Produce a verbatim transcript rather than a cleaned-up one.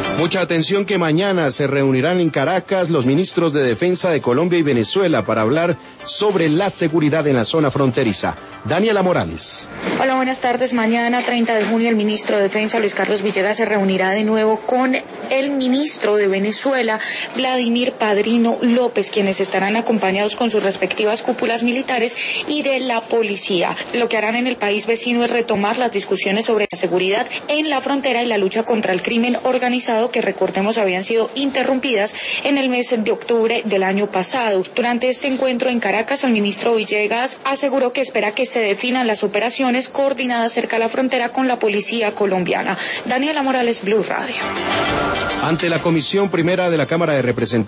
Mucha atención que mañana se reunirán en Caracas los ministros de Defensa de Colombia y Venezuela para hablar sobre la seguridad en la zona fronteriza. Daniela Morales. Hola, buenas tardes. Mañana, treinta de junio, el ministro de Defensa, Luis Carlos Villegas, se reunirá de nuevo con el ministro de Venezuela, Vladimir Padrino López, quienes estarán acompañados con sus respectivas cúpulas militares y de la policía. Lo que harán en el país vecino es retomar las discusiones sobre la seguridad en la frontera y la lucha contra el crimen organizado, que recordemos habían sido interrumpidas en el mes de octubre del año pasado. Durante este encuentro en Caracas, el ministro Villegas aseguró que espera que se definan las operaciones coordinadas cerca de la frontera con la policía colombiana. Daniela Morales, Blue Radio. Ante la Comisión Primera de la Cámara de Representantes